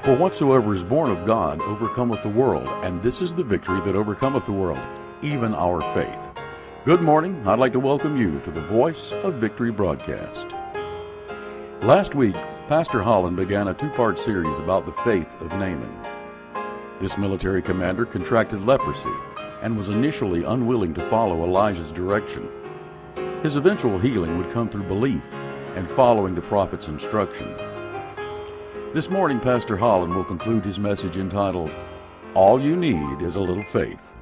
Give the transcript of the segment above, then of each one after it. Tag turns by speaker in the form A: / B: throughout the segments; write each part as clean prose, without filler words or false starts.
A: For whatsoever is born of God overcometh the world, and this is the victory that overcometh the world, even our faith. Good morning. I'd like to welcome you to the Voice of Victory broadcast. Last week, Pastor Holland began a two-part series about the faith of Naaman. This military commander contracted leprosy and was initially unwilling to follow Elijah's direction. His eventual healing would come through belief and following the prophet's instruction. This morning, Pastor Holland will conclude his message entitled, All You Need is a Little Faith.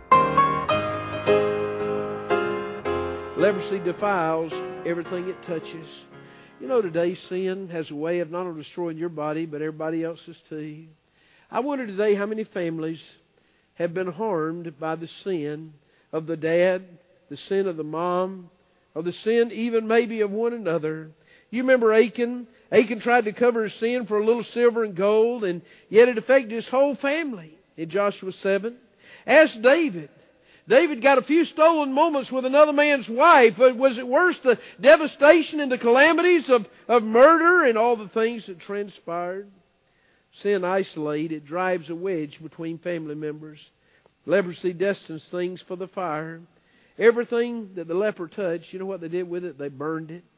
B: Leprosy defiles everything it touches. You know, today sin has a way of not only destroying your body, but everybody else's too. I wonder today how many families have been harmed by the sin of the dad, the sin of the mom, or the sin even maybe of one another. You remember Achan? Achan tried to cover his sin for a little silver and gold, and yet it affected his whole family in Joshua 7. Ask David. David got a few stolen moments with another man's wife, but was it worse, the devastation and the calamities of murder and all the things that transpired? Sin isolates, it drives a wedge between family members. Leprosy destines things for the fire. Everything that the leper touched, you know what they did with it? They burned it.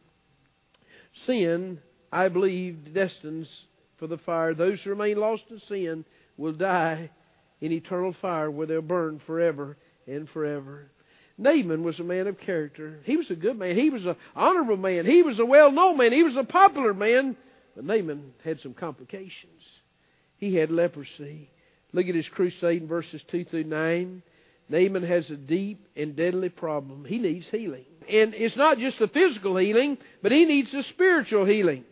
B: Sin, I believe, destines for the fire. Those who remain lost in sin will die in eternal fire where they'll burn forever and forever. Naaman was a man of character. He was a good man. He was an honorable man. He was a well-known man. He was a popular man. But Naaman had some complications. He had leprosy. Look at his crusade in verses 2 through 9. Naaman has a deep and deadly problem. He needs healing. And it's not just the physical healing, but he needs the spiritual healing.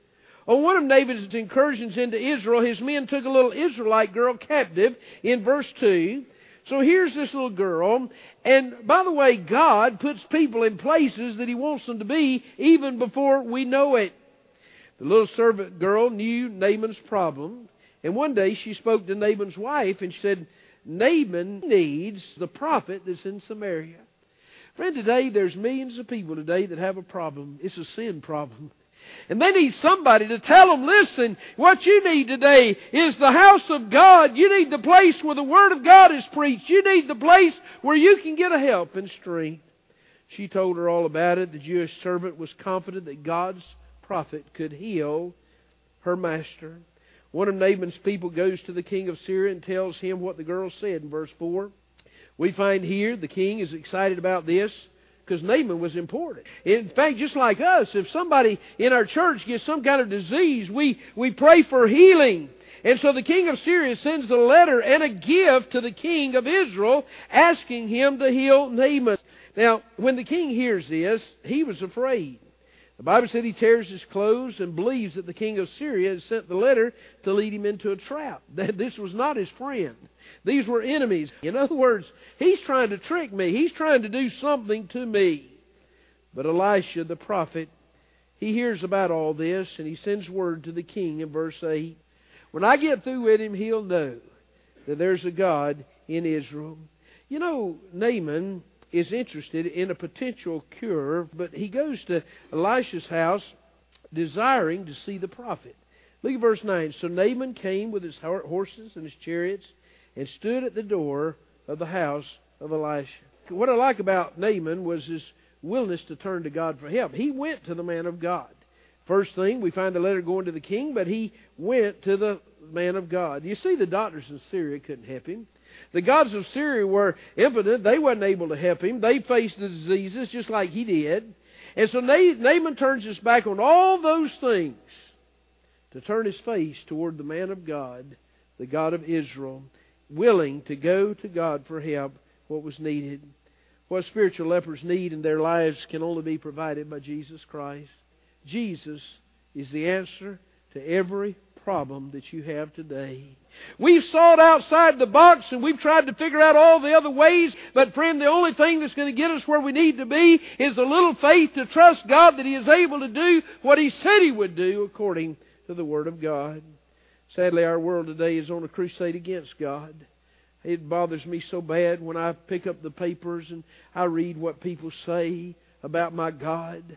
B: On one of Naaman's incursions into Israel, his men took a little Israelite girl captive in verse 2. So here's this little girl. And by the way, God puts people in places that He wants them to be even before we know it. The little servant girl knew Naaman's problem. And one day she spoke to Naaman's wife and she said, Naaman needs the prophet that's in Samaria. Friend, today there's millions of people today that have a problem. It's a sin problem. And they need somebody to tell them, listen, what you need today is the house of God. You need the place where the Word of God is preached. You need the place where you can get a help and strength. She told her all about it. The Jewish servant was confident that God's prophet could heal her master. One of Naaman's people goes to the king of Syria and tells him what the girl said in verse 4. We find here the king is excited about this because Naaman was important. In fact, just like us, if somebody in our church gets some kind of disease, we pray for healing. And so the king of Syria sends a letter and a gift to the king of Israel asking him to heal Naaman. Now, when the king hears this, he was afraid. The Bible said he tears his clothes and believes that the king of Syria has sent the letter to lead him into a trap. That this was not his friend. These were enemies. In other words, he's trying to trick me. He's trying to do something to me. But Elisha, the prophet, he hears about all this and he sends word to the king in verse 8. When I get through with him, he'll know that there's a God in Israel. You know, Naaman is interested in a potential cure, but he goes to Elisha's house desiring to see the prophet. Look at verse 9. So Naaman came with his horses and his chariots and stood at the door of the house of Elisha. What I like about Naaman was his willingness to turn to God for help. He went to the man of God. First thing, we find the letter going to the king, but he went to the man of God. You see, the doctors in Syria couldn't help him. The gods of Syria were impotent. They weren't able to help him. They faced the diseases just like he did. And so Naaman turns his back on all those things to turn his face toward the man of God, the God of Israel, willing to go to God for help, what was needed. What spiritual lepers need in their lives can only be provided by Jesus Christ. Jesus is the answer to every problem that you have today. We've sought outside the box and we've tried to figure out all the other ways, but friend, the only thing that's going to get us where we need to be is a little faith to trust God that He is able to do what He said He would do according to the Word of God. Sadly, our world today is on a crusade against God. It bothers me so bad when I pick up the papers and I read what people say about my God.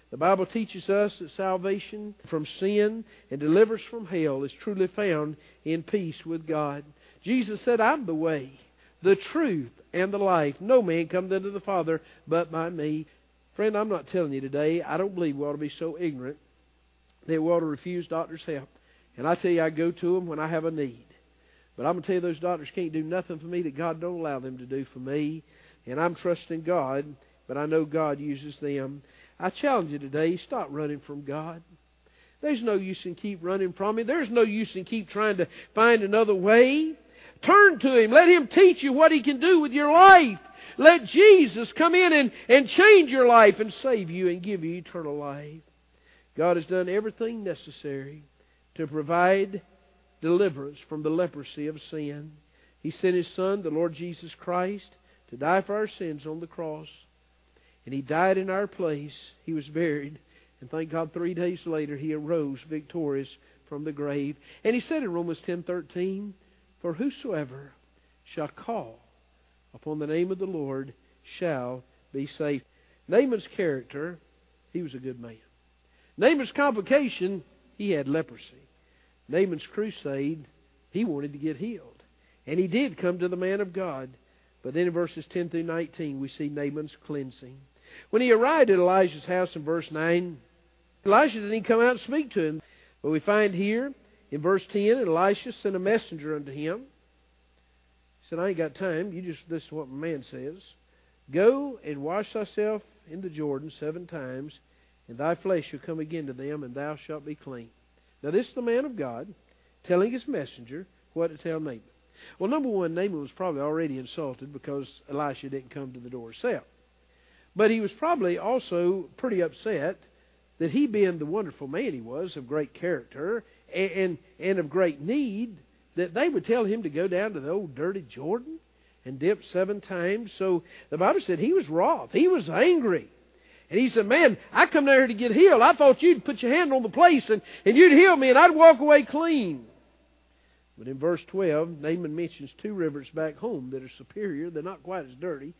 B: The Bible teaches us that salvation from sin and deliverance from hell is truly found in peace with God. Jesus said, I'm the way, the truth, and the life. No man comes unto the Father but by me. Friend, I'm not telling you today, I don't believe we ought to be so ignorant that we ought to refuse doctors' help. And I tell you, I go to them when I have a need. But I'm going to tell you, those doctors can't do nothing for me that God don't allow them to do for me. And I'm trusting God, but I know God uses them. I challenge you today, stop running from God. There's no use in keep running from Him. There's no use in keep trying to find another way. Turn to Him. Let Him teach you what He can do with your life. Let Jesus come in and change your life and save you and give you eternal life. God has done everything necessary to provide deliverance from the leprosy of sin. He sent His Son, the Lord Jesus Christ, to die for our sins on the cross. And He died in our place. He was buried. And thank God 3 days later He arose victorious from the grave. And He said in Romans 10:13, for whosoever shall call upon the name of the Lord shall be saved. Naaman's character, he was a good man. Naaman's complication, he had leprosy. Naaman's crusade, he wanted to get healed. And he did come to the man of God. But then in verses 10 through 19, we see Naaman's cleansing. When he arrived at Elijah's house in verse 9, Elijah didn't even come out and speak to him. But we find here in verse 10, Elisha sent a messenger unto him. He said, I ain't got time. This is what my man says. Go and wash thyself in the Jordan 7 times, and thy flesh shall come again to them, and thou shalt be clean. Now this is the man of God telling his messenger what to tell Naaman. Well, number one, Naaman was probably already insulted because Elisha didn't come to the door himself. But he was probably also pretty upset that he, being the wonderful man he was, of great character and of great need, that they would tell him to go down to the old dirty Jordan and dip 7 times. So the Bible said he was wroth. He was angry. And he said, man, I come down here to get healed. I thought you'd put your hand on the place and you'd heal me and I'd walk away clean. But in verse 12, Naaman mentions 2 rivers back home that are superior. They're not quite as dirty.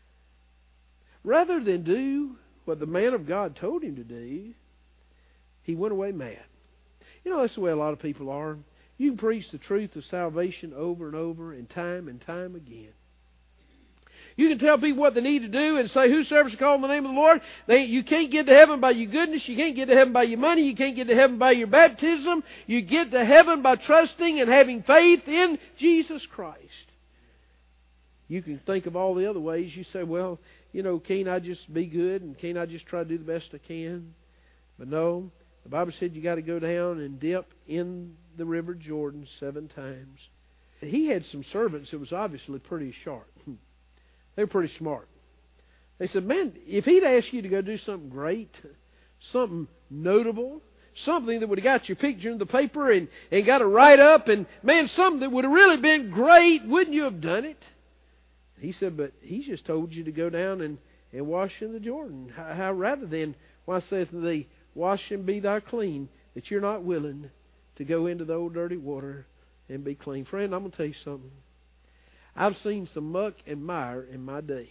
B: Rather than do what the man of God told him to do, he went away mad. You know, that's the way a lot of people are. You can preach the truth of salvation over and over and time again. You can tell people what they need to do and say, whosoever shall call on the name of the Lord. You can't get to heaven by your goodness. You can't get to heaven by your money. You can't get to heaven by your baptism. You get to heaven by trusting and having faith in Jesus Christ. You can think of all the other ways. You say, well, you know, can't I just be good and can't I just try to do the best I can? But no, the Bible said you got to go down and dip in the river Jordan 7 times. He had some servants that was obviously pretty sharp. They were pretty smart. They said, man, if he'd asked you to go do something great, something notable, something that would have got your picture in the paper and got a write-up, and, man, something that would have really been great, wouldn't you have done it? He said, but he just told you to go down and wash in the Jordan. How rather than, why saith thee, wash and be thou clean, that you're not willing to go into the old dirty water and be clean. Friend, I'm going to tell you something. I've seen some muck and mire in my day.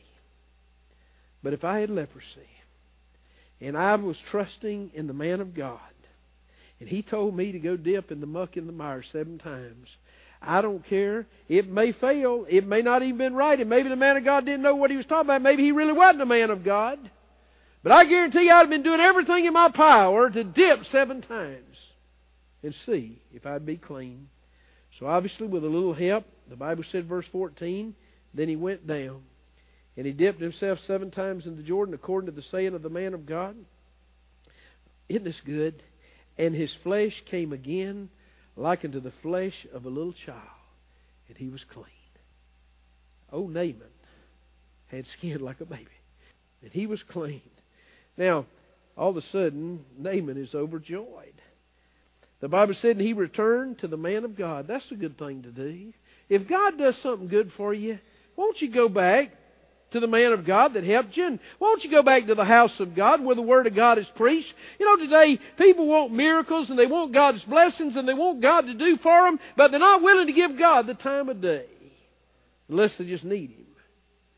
B: But if I had leprosy and I was trusting in the man of God and he told me to go dip in the muck and the mire 7 times, I don't care. It may fail. It may not even been right. And maybe the man of God didn't know what he was talking about. Maybe he really wasn't a man of God. But I guarantee you I'd have been doing everything in my power to dip 7 times and see if I'd be clean. So obviously with a little help, the Bible said, verse 14, then he went down and he dipped himself 7 times in the Jordan according to the saying of the man of God. Isn't this good? And his flesh came again like unto the flesh of a little child, and he was clean. Oh, Naaman had skin like a baby, and he was clean. Now, all of a sudden, Naaman is overjoyed. The Bible said, and he returned to the man of God. That's a good thing to do. If God does something good for you, won't you go back to the man of God that helped you? And won't you go back to the house of God where the Word of God is preached? You know, today people want miracles and they want God's blessings and they want God to do for them, but they're not willing to give God the time of day unless they just need Him.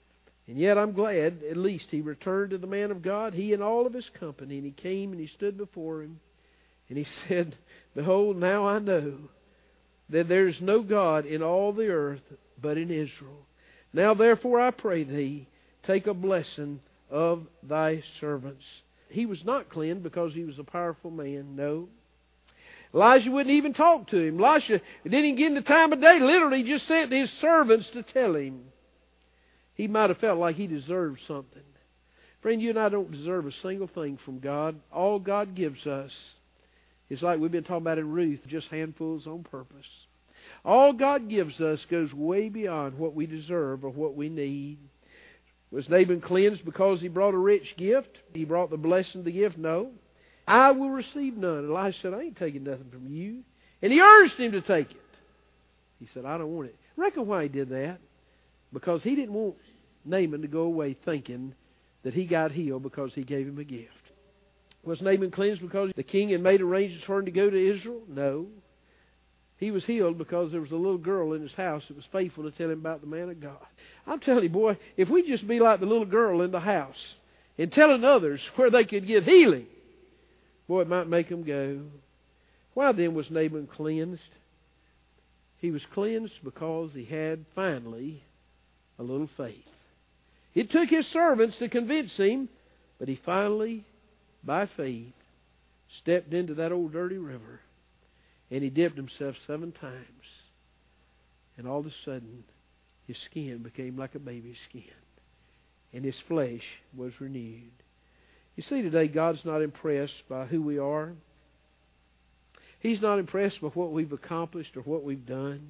B: And yet I'm glad at least he returned to the man of God, he and all of his company. And he came and he stood before him. And he said, Behold, now I know that there is no God in all the earth but in Israel. Now therefore I pray thee, take a blessing of thy servants. He was not cleansed because he was a powerful man. No. Elijah wouldn't even talk to him. Elisha didn't even give him the time of day. Literally just sent his servants to tell him. He might have felt like he deserved something. Friend, you and I don't deserve a single thing from God. All God gives us is like we've been talking about in Ruth, just handfuls on purpose. All God gives us goes way beyond what we deserve or what we need. Was Naaman cleansed because he brought a rich gift? He brought the blessing of the gift? No. I will receive none. Elijah said, I ain't taking nothing from you. And he urged him to take it. He said, I don't want it. Reckon why he did that? Because he didn't want Naaman to go away thinking that he got healed because he gave him a gift. Was Naaman cleansed because the king had made arrangements for him to go to Israel? No. He was healed because there was a little girl in his house that was faithful to tell him about the man of God. I'm telling you, boy, if we just be like the little girl in the house and telling others where they could get healing, boy, it might make them go. Why then was Naaman cleansed? He was cleansed because he had finally a little faith. It took his servants to convince him, but he finally, by faith, stepped into that old dirty river. And he dipped himself 7 times. And all of a sudden, his skin became like a baby's skin. And his flesh was renewed. You see, today, God's not impressed by who we are. He's not impressed by what we've accomplished or what we've done.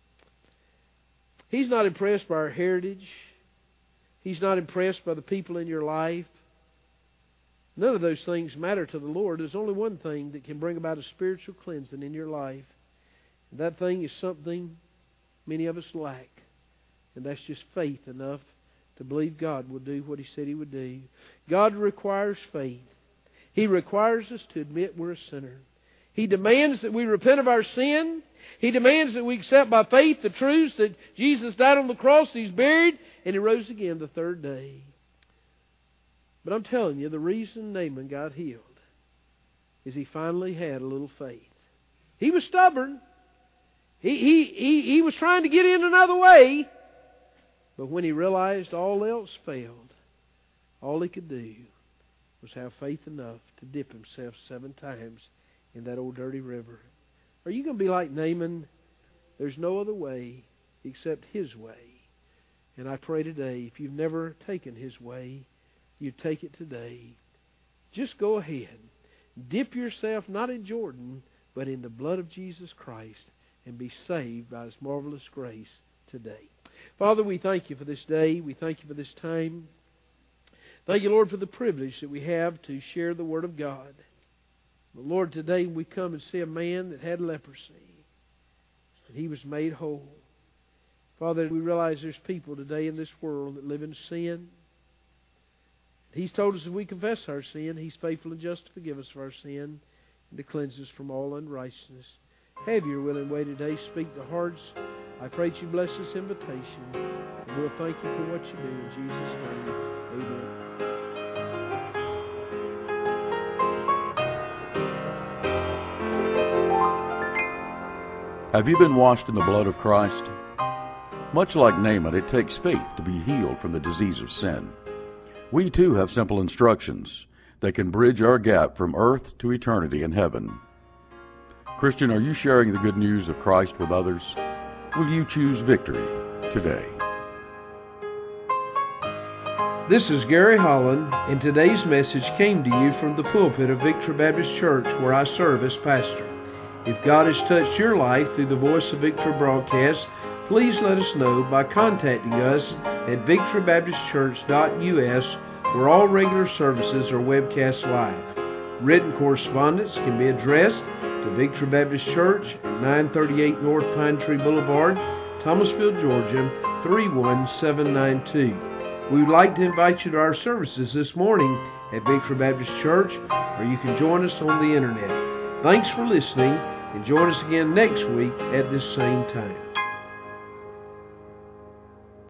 B: He's not impressed by our heritage. He's not impressed by the people in your life. None of those things matter to the Lord. There's only one thing that can bring about a spiritual cleansing in your life. And that thing is something many of us lack. And that's just faith enough to believe God will do what He said He would do. God requires faith. He requires us to admit we're a sinner. He demands that we repent of our sin. He demands that we accept by faith the truths that Jesus died on the cross, He's buried, and He rose again the 3rd day. But I'm telling you, the reason Naaman got healed is he finally had a little faith. He was stubborn. He was trying to get in another way. But when he realized all else failed, all he could do was have faith enough to dip himself 7 times in that old dirty river. Are you going to be like Naaman? There's no other way except His way. And I pray today, if you've never taken His way, you take it today. Just go ahead. Dip yourself not in Jordan, but in the blood of Jesus Christ, and be saved by His marvelous grace today. Father, we thank You for this day. We thank You for this time. Thank You, Lord, for the privilege that we have to share the Word of God. But Lord, today we come and see a man that had leprosy, and he was made whole. Father, we realize there's people today in this world that live in sin. He's told us if we confess our sin, He's faithful and just to forgive us of our sin and to cleanse us from all unrighteousness. Have Your will and way today. Speak to hearts. I pray that You bless this invitation. And we'll thank You for what You do. In Jesus' name, amen.
A: Have you been washed in the blood of Christ? Much like Naaman, it takes faith to be healed from the disease of sin. We too have simple instructions that can bridge our gap from earth to eternity in heaven. Christian, are you sharing the good news of Christ with others? Will you choose victory today?
B: This is Gary Holland, and today's message came to you from the pulpit of Victory Baptist Church, where I serve as pastor. If God has touched your life through the Voice of Victory broadcast, please let us know by contacting us at victorybaptistchurch.us, where all regular services are webcast live. Written correspondence can be addressed to Victory Baptist Church at 938 North Pine Tree Boulevard, Thomasville, Georgia, 31792. We would like to invite you to our services this morning at Victory Baptist Church, or you can join us on the internet. Thanks for listening, and join us again next week at this same time.